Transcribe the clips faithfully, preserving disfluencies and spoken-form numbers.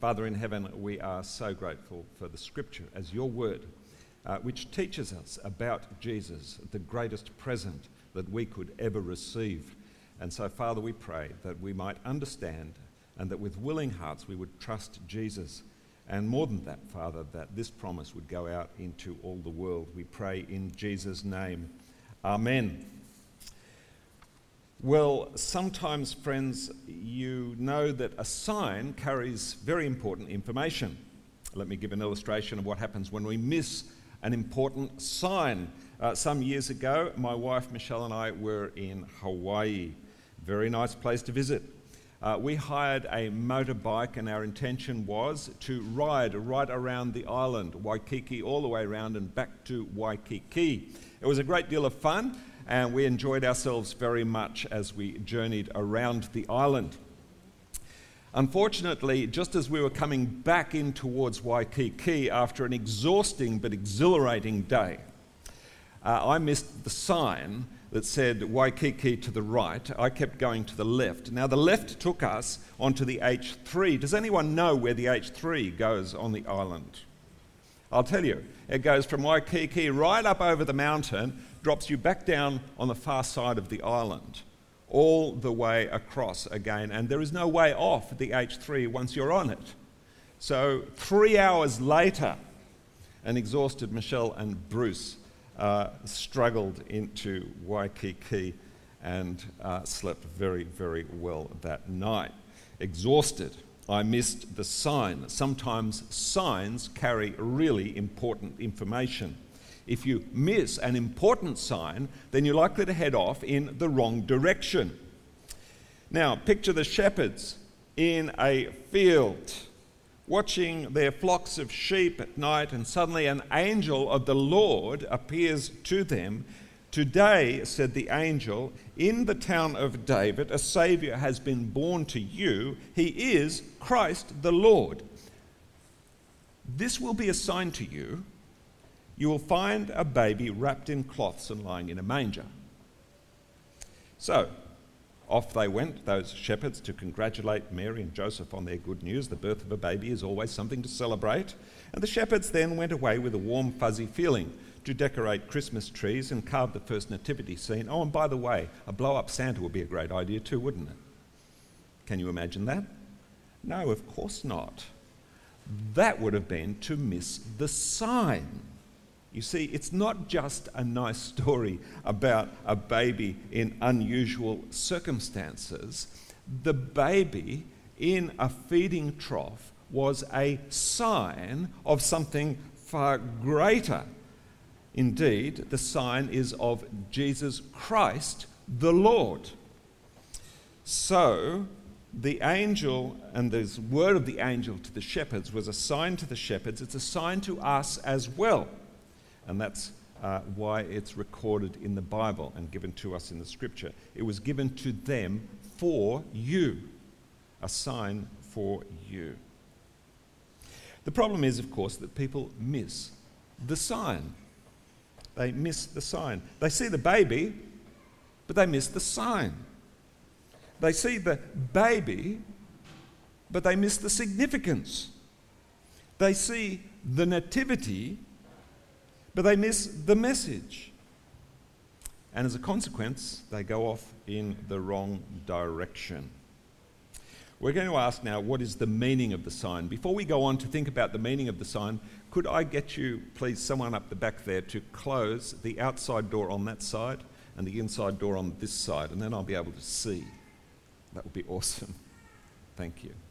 Father in heaven, we are so grateful for the Scripture as your word, uh, which teaches us about Jesus, the greatest present that we could ever receive. And so, Father, we pray that we might understand and that with willing hearts we would trust Jesus. And more than that, Father, that this promise would go out into all the world. We pray in Jesus' name. Amen. Well, sometimes, friends, you know that a sign carries very important information. Let me give an illustration of what happens when we miss an important sign. Uh, some years ago, my wife Michelle and I were in Hawaii. Very nice place to visit. Uh, we hired a motorbike, and our intention was to ride right around the island, Waikiki, all the way around and back to Waikiki. It was a great deal of fun, and we enjoyed ourselves very much as we journeyed around the island. Unfortunately, just as we were coming back in towards Waikiki after an exhausting but exhilarating day, uh, I missed the sign that said Waikiki to the right. I kept going to the left. Now, the left took us onto the H three. Does anyone know where the H three goes on the island? I'll tell you. It goes from Waikiki right up over the mountain, drops you back down on the far side of the island, all the way across again. And there is no way off the H three once you're on it. So three hours later, an exhausted Michelle and Bruce uh, struggled into Waikiki and uh, slept very, very well that night. Exhausted. I missed the sign. Sometimes signs carry really important information. If you miss an important sign, then you're likely to head off in the wrong direction. Now, picture the shepherds in a field, watching their flocks of sheep at night, and suddenly an angel of the Lord appears to them. "Today," said the angel, "in the town of David, a Saviour has been born to you. He is Christ the Lord. This will be a sign to you. You will find a baby wrapped in cloths and lying in a manger." So, off they went, those shepherds, to congratulate Mary and Joseph on their good news. The birth of a baby is always something to celebrate. And the shepherds then went away with a warm, fuzzy feeling to decorate Christmas trees and carve the first nativity scene. Oh, and by the way, a blow-up Santa would be a great idea too, wouldn't it? Can you imagine that? No, of course not. That would have been to miss the sign. You see, it's not just a nice story about a baby in unusual circumstances. The baby in a feeding trough was a sign of something far greater. Indeed, the sign is of Jesus Christ, the Lord. So, the angel, and the word of the angel to the shepherds was a sign to the shepherds. It's a sign to us as well. And that's uh, why it's recorded in the Bible and given to us in the Scripture. It was given to them for you, a sign for you. The problem is, of course, that people miss the sign. They miss the sign. They see the baby, but they miss the sign. They see the baby, but they miss the significance. They see the nativity, but they miss the message. And as a consequence, they go off in the wrong direction. We're going to ask now, what is the meaning of the sign? Before we go on to think about the meaning of the sign, could I get you, please, someone up the back there, to close the outside door on that side and the inside door on this side, and then I'll be able to see. That would be awesome. Thank you.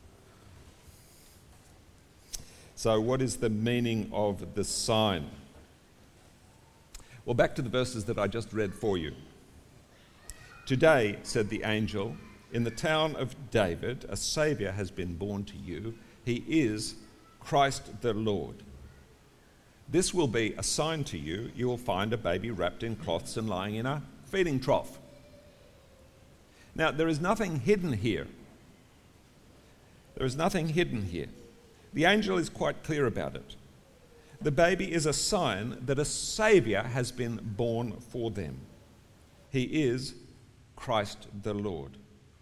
So, what is the meaning of the sign? Well, back to the verses that I just read for you. "Today," said the angel, "in the town of David, a Saviour has been born to you. He is Christ the Lord. This will be a sign to you. You will find a baby wrapped in cloths and lying in a feeding trough." Now, there is nothing hidden here. There is nothing hidden here. The angel is quite clear about it. The baby is a sign that a Saviour has been born for them. He is Christ the Lord.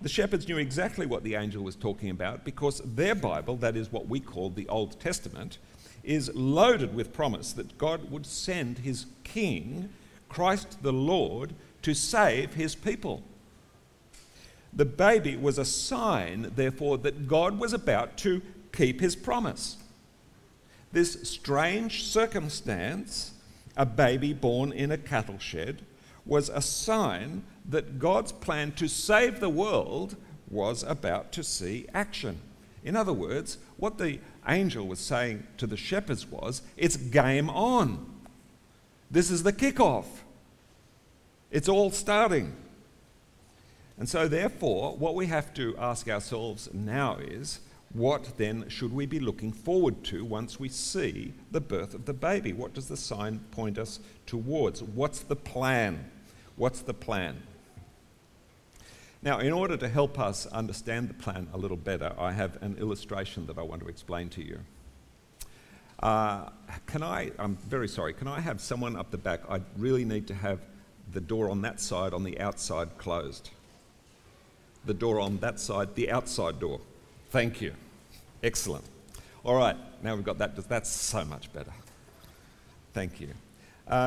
The shepherds knew exactly what the angel was talking about because their Bible, that is what we call the Old Testament, is loaded with promise that God would send his King, Christ the Lord, to save his people. The baby was a sign, therefore, that God was about to keep his promise. This strange circumstance, a baby born in a cattle shed, was a sign that God's plan to save the world was about to see action. In other words, what the angel was saying to the shepherds was, it's game on. This is the kickoff. It's all starting. And so therefore, what we have to ask ourselves now is, what then should we be looking forward to once we see the birth of the baby? What does the sign point us towards? What's the plan? What's the plan? Now, in order to help us understand the plan a little better, I have an illustration that I want to explain to you. Uh, can I, I'm very sorry, can I have someone up the back? I really need to have the door on that side, on the outside, closed. The door on that side, the outside door. Thank you. Excellent. All right, now we've got that. That's so much better. Thank you. Uh,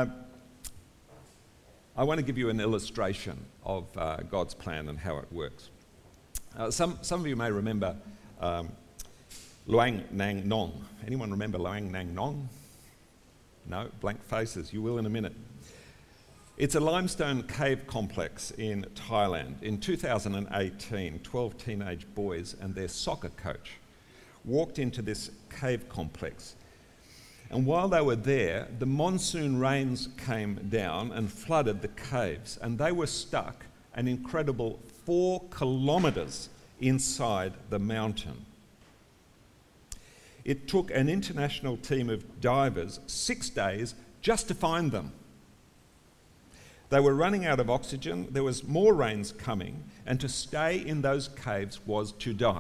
I want to give you an illustration of uh, God's plan and how it works. Uh, some, some of you may remember um, Luang Nang Nong. Anyone remember Luang Nang Nong? No? Blank faces. You will in a minute. It's a limestone cave complex in Thailand. In two thousand eighteen, twelve teenage boys and their soccer coach walked into this cave complex. And while they were there, the monsoon rains came down and flooded the caves, and they were stuck an incredible four kilometres inside the mountain. It took an international team of divers six days just to find them. They were running out of oxygen, there was more rains coming, and to stay in those caves was to die.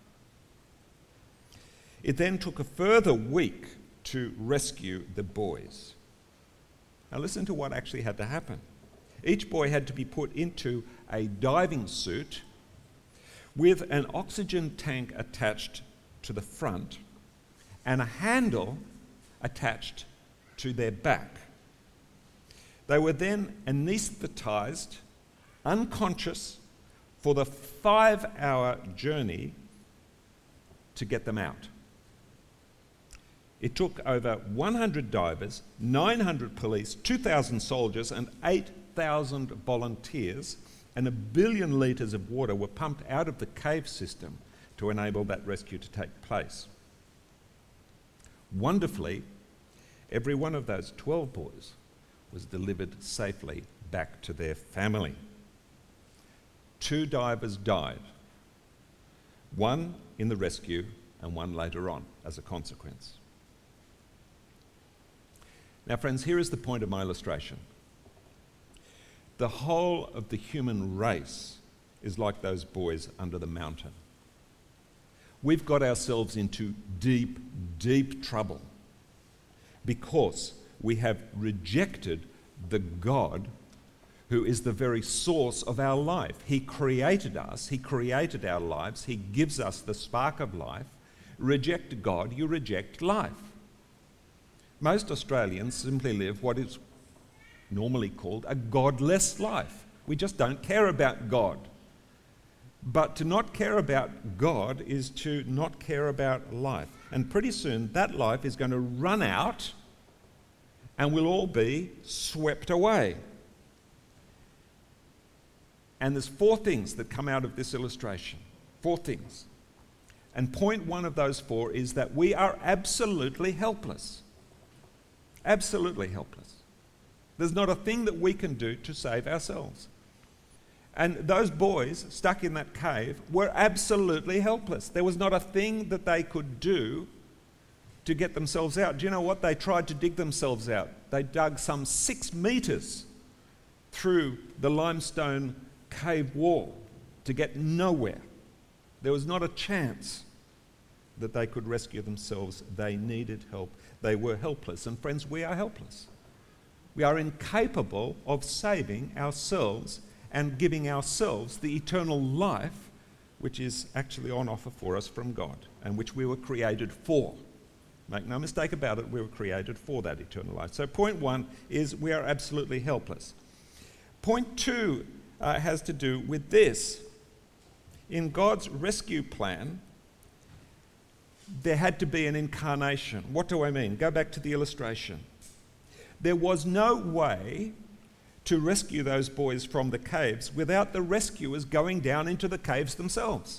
It then took a further week to rescue the boys. Now listen to what actually had to happen. Each boy had to be put into a diving suit with an oxygen tank attached to the front and a handle attached to their back. They were then anaesthetised, unconscious, for the five-hour journey to get them out. It took over one hundred divers, nine hundred police, two thousand soldiers and eight thousand volunteers, and a billion litres of water were pumped out of the cave system to enable that rescue to take place. Wonderfully, every one of those twelve boys was delivered safely back to their family. Two divers died, one in the rescue and one later on as a consequence. Now, friends, here is the point of my illustration. The whole of the human race is like those boys under the mountain. We've got ourselves into deep, deep trouble because we have rejected the God who is the very source of our life. He created us, He created our lives, He gives us the spark of life. Reject God, you reject life. Most Australians simply live what is normally called a godless life. We just don't care about God. But to not care about God is to not care about life. And pretty soon that life is going to run out and we'll all be swept away. And there's four things that come out of this illustration. Four things. And point one of those four is that we are absolutely helpless. Absolutely helpless. There's not a thing that we can do to save ourselves. And those boys stuck in that cave were absolutely helpless. There was not a thing that they could do to get themselves out. Do you know what? They tried to dig themselves out. They dug some six metres through the limestone cave wall to get nowhere. There was not a chance that they could rescue themselves. They needed help. They were helpless. And friends, we are helpless. We are incapable of saving ourselves and giving ourselves the eternal life which is actually on offer for us from God and which we were created for. Make no mistake about it, we were created for that eternal life. So point one is we are absolutely helpless. Point two uh, has to do with this. In God's rescue plan, there had to be an incarnation. What do I mean? Go back to the illustration. There was no way to rescue those boys from the caves without the rescuers going down into the caves themselves.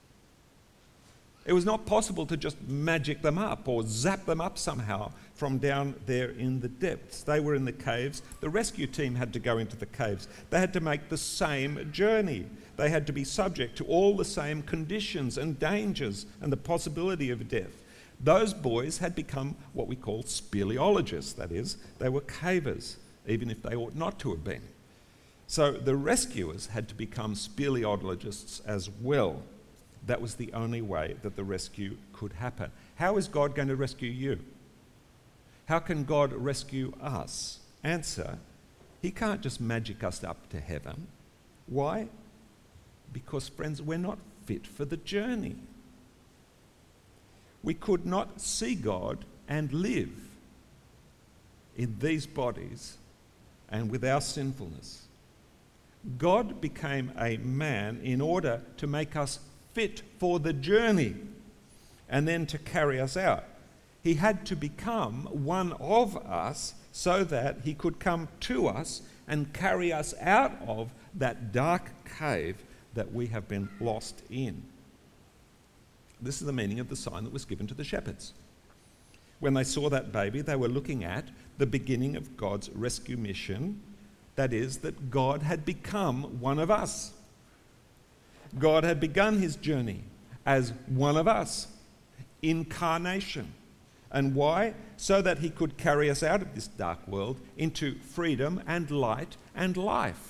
It was not possible to just magic them up or zap them up somehow from down there in the depths. They were in the caves. The rescue team had to go into the caves. They had to make the same journey. They had to be subject to all the same conditions and dangers and the possibility of death. Those boys had become what we call speleologists, that is, they were cavers, even if they ought not to have been. So the rescuers had to become speleologists as well. That was the only way that the rescue could happen. How is God going to rescue you? How can God rescue us? Answer, he can't just magic us up to heaven. Why? Because, friends, we're not fit for the journey. We could not see God and live in these bodies and with our sinfulness. God became a man in order to make us fit for the journey and then to carry us out. He had to become one of us so that he could come to us and carry us out of that dark cave that we have been lost in. This is the meaning of the sign that was given to the shepherds. When they saw that baby, they were looking at the beginning of God's rescue mission. That is, that God had become one of us. God had begun his journey as one of us. Incarnation. And why? So that he could carry us out of this dark world into freedom and light and life.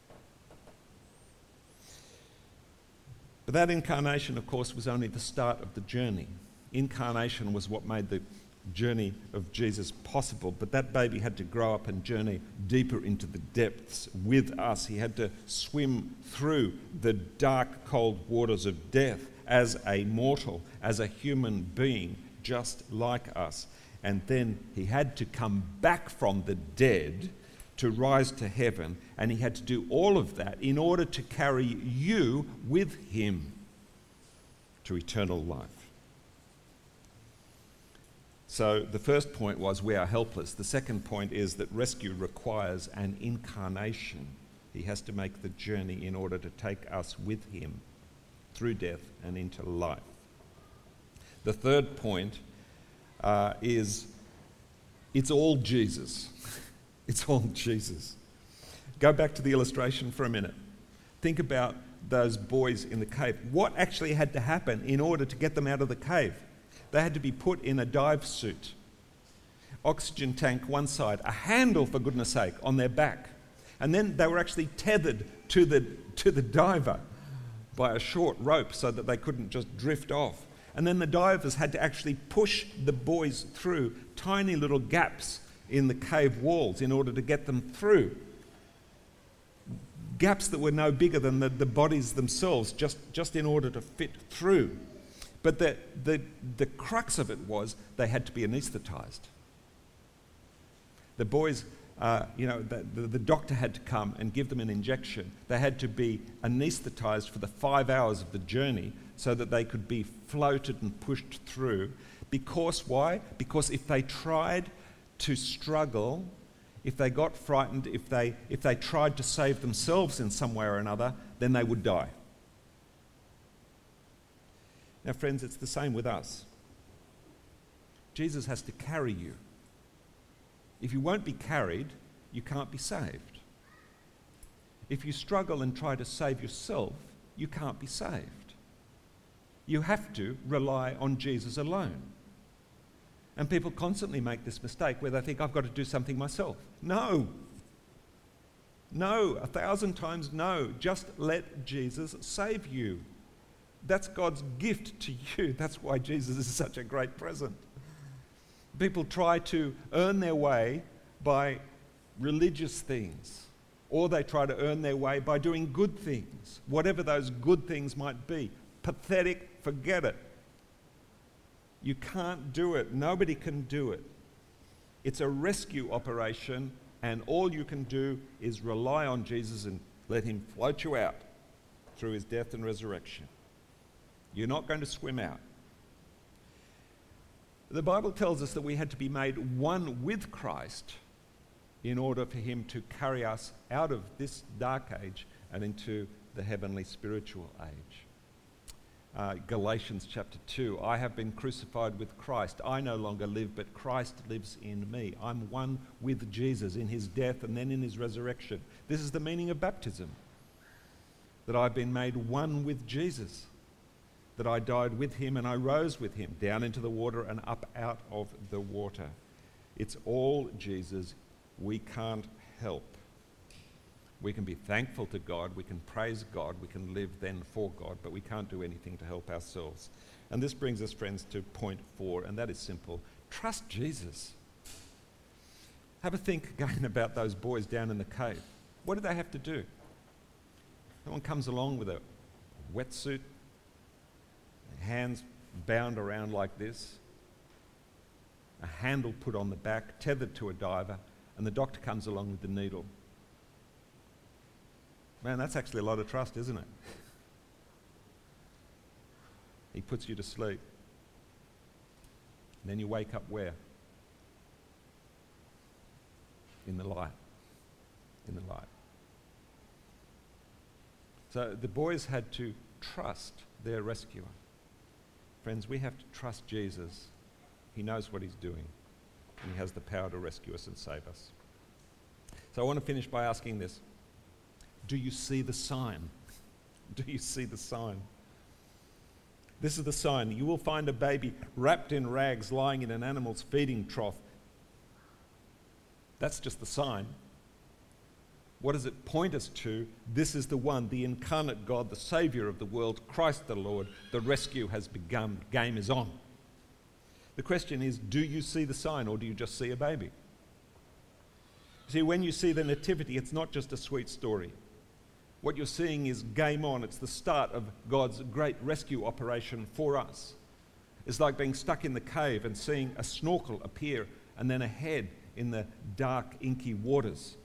But that incarnation, of course, was only the start of the journey. Incarnation was what made the journey of Jesus possible, but that baby had to grow up and journey deeper into the depths with us. He had to swim through the dark, cold waters of death as a mortal, as a human being, just like us. And then he had to come back from the dead to rise to heaven, and he had to do all of that in order to carry you with him to eternal life. So the first point was we are helpless. The second point is that rescue requires an incarnation. He has to make the journey in order to take us with him through death and into life. The third point uh, is it's all Jesus. It's all Jesus. Go back to the illustration for a minute. Think about those boys in the cave. What actually had to happen in order to get them out of the cave? They had to be put in a dive suit. Oxygen tank one side, a handle, for goodness sake, on their back. And then they were actually tethered to the, to the diver by a short rope so that they couldn't just drift off. And then the divers had to actually push the boys through tiny little gaps in the cave walls in order to get them through. Gaps that were no bigger than the, the bodies themselves, just, just in order to fit through. But the, the, the crux of it was they had to be anaesthetised. The boys, uh, you know, the, the, the doctor had to come and give them an injection. They had to be anaesthetised for the five hours of the journey so that they could be floated and pushed through. Because why? Because if they tried to struggle, if they got frightened, if they, if they tried to save themselves in some way or another, then they would die. Now, friends, it's the same with us. Jesus has to carry you. If you won't be carried, you can't be saved. If you struggle and try to save yourself, you can't be saved. You have to rely on Jesus alone. And people constantly make this mistake where they think, I've got to do something myself. No. No, a thousand times no. Just let Jesus save you. That's God's gift to you. That's why Jesus is such a great present. People try to earn their way by religious things or they try to earn their way by doing good things, whatever those good things might be. Pathetic, forget it. You can't do it. Nobody can do it. It's a rescue operation, and all you can do is rely on Jesus and let him float you out through his death and resurrection. You're not going to swim out. The Bible tells us that we had to be made one with Christ in order for him to carry us out of this dark age and into the heavenly spiritual age. Uh, Galatians chapter two, I have been crucified with Christ. I no longer live, but Christ lives in me. I'm one with Jesus in his death and then in his resurrection. This is the meaning of baptism, that I've been made one with Jesus, that I died with him and I rose with him down into the water and up out of the water. It's all Jesus. We can't help. We can be thankful to God, we can praise God, we can live then for God, but we can't do anything to help ourselves. And this brings us, friends, to point four, and that is simple. Trust Jesus. Have a think again about those boys down in the cave. What did they have to do? Someone comes along with a wetsuit, hands bound around like this, a handle put on the back, tethered to a diver, and the doctor comes along with the needle. Man, that's actually a lot of trust, isn't it? He puts you to sleep. And then you wake up where? In the light. In the light. So the boys had to trust their rescuer. Friends, we have to trust Jesus. He knows what he's doing, and he has the power to rescue us and save us. So I want to finish by asking this. Do you see the sign? Do you see the sign? This is the sign. You will find a baby wrapped in rags lying in an animal's feeding trough. That's just the sign. What does it point us to? This is the one, the incarnate God, the Saviour of the world, Christ the Lord. The rescue has begun. Game is on. The question is, do you see the sign or do you just see a baby? See, when you see the nativity, it's not just a sweet story. What you're seeing is game on. It's the start of God's great rescue operation for us. It's like being stuck in the cave and seeing a snorkel appear and then a head in the dark, inky waters.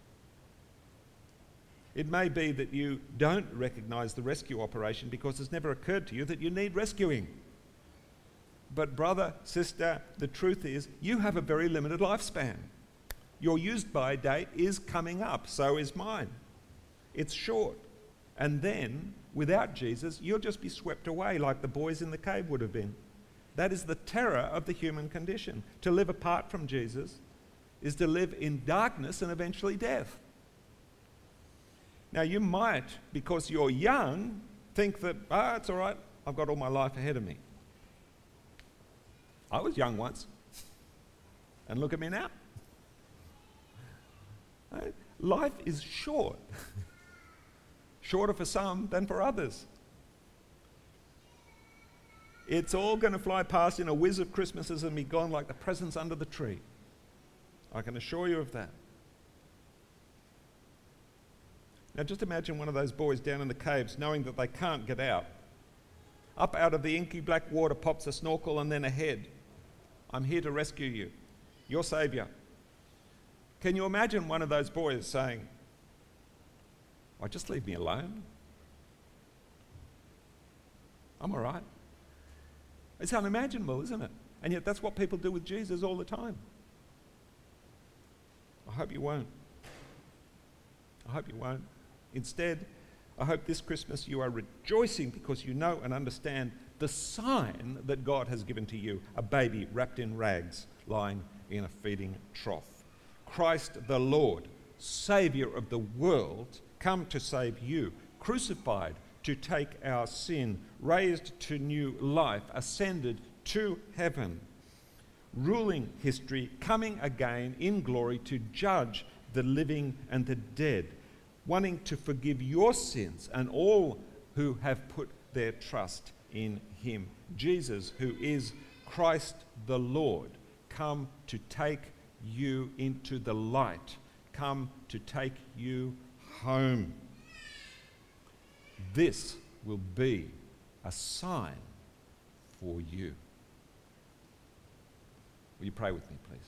It may be that you don't recognize the rescue operation because it's never occurred to you that you need rescuing. But brother, sister, the truth is you have a very limited lifespan. Your used-by date is coming up, so is mine. It's short. And then, without Jesus, you'll just be swept away like the boys in the cave would have been. That is the terror of the human condition. To live apart from Jesus is to live in darkness and eventually death. Now, you might, because you're young, think that, ah, it's all right, I've got all my life ahead of me. I was young once, and look at me now. Right? Life is short. Shorter for some than for others. It's all going to fly past in a whiz of Christmases and be gone like the presents under the tree. I can assure you of that. Now just imagine one of those boys down in the caves knowing that they can't get out. Up out of the inky black water pops a snorkel and then a head. I'm here to rescue you. Your saviour. Can you imagine one of those boys saying, "Why, just leave me alone. I'm all right." It's unimaginable, isn't it? And yet that's what people do with Jesus all the time. I hope you won't. I hope you won't. Instead, I hope this Christmas you are rejoicing because you know and understand the sign that God has given to you, a baby wrapped in rags lying in a feeding trough. Christ the Lord, Saviour of the world, come to save you, crucified to take our sin, raised to new life, ascended to heaven, ruling history, coming again in glory to judge the living and the dead, wanting to forgive your sins and all who have put their trust in him. Jesus, who is Christ the Lord, come to take you into the light, come to take you home. This will be a sign for you. Will you pray with me, please?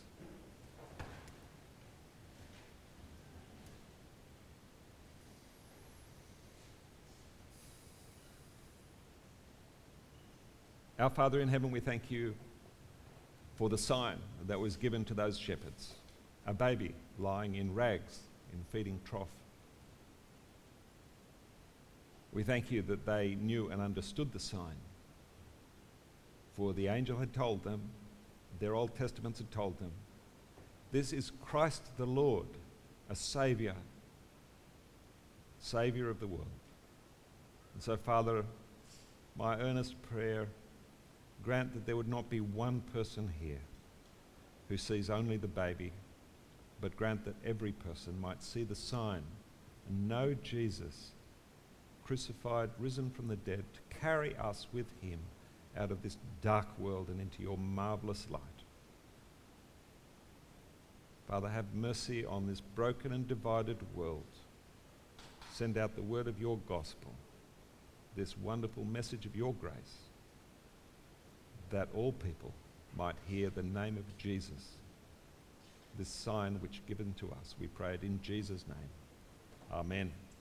Our Father in heaven, we thank you for the sign that was given to those shepherds, a baby lying in rags in a feeding trough. We thank you that they knew and understood the sign, for the angel had told them, their Old Testaments had told them, this is Christ the Lord, a Saviour, Saviour of the world. And so, Father, my earnest prayer, grant that there would not be one person here who sees only the baby, but grant that every person might see the sign and know Jesus, crucified, risen from the dead, to carry us with him out of this dark world and into your marvellous light. Father, have mercy on this broken and divided world. Send out the word of your gospel, this wonderful message of your grace, that all people might hear the name of Jesus, this sign which given to us. We pray it in Jesus' name. Amen.